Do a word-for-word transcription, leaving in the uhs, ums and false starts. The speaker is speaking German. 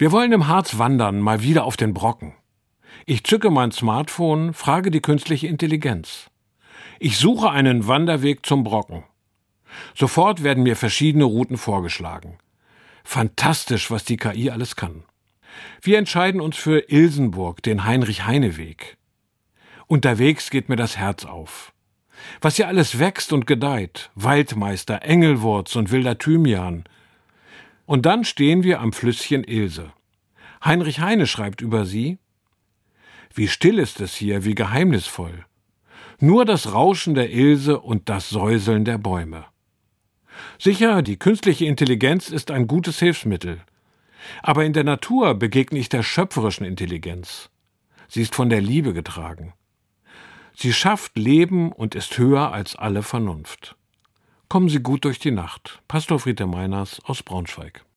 Wir wollen im Harz wandern, mal wieder auf den Brocken. Ich zücke mein Smartphone, frage die künstliche Intelligenz. Ich suche einen Wanderweg zum Brocken. Sofort werden mir verschiedene Routen vorgeschlagen. Fantastisch, was die K I alles kann. Wir entscheiden uns für Ilsenburg, den Heinrich-Heine-Weg. Unterwegs geht mir das Herz auf. Was hier alles wächst und gedeiht, Waldmeister, Engelwurz und wilder Thymian. Und dann stehen wir am Flüsschen Ilse. Heinrich Heine schreibt über sie: Wie still ist es hier, wie geheimnisvoll. Nur das Rauschen der Ilse und das Säuseln der Bäume. Sicher, die künstliche Intelligenz ist ein gutes Hilfsmittel. Aber in der Natur begegne ich der schöpferischen Intelligenz. Sie ist von der Liebe getragen. Sie schafft Leben und ist höher als alle Vernunft. Kommen Sie gut durch die Nacht. Pastor Friedhelm Meiners aus Braunschweig.